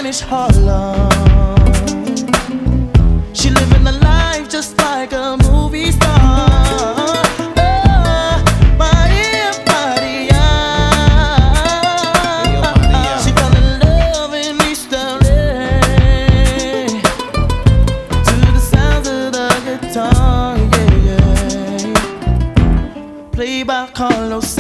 Spanish Harlem. She living a life just like a movie star. Maria, Maria. She fell in love in East LA to the sounds of the guitar, yeah, yeah. Played by Carlos.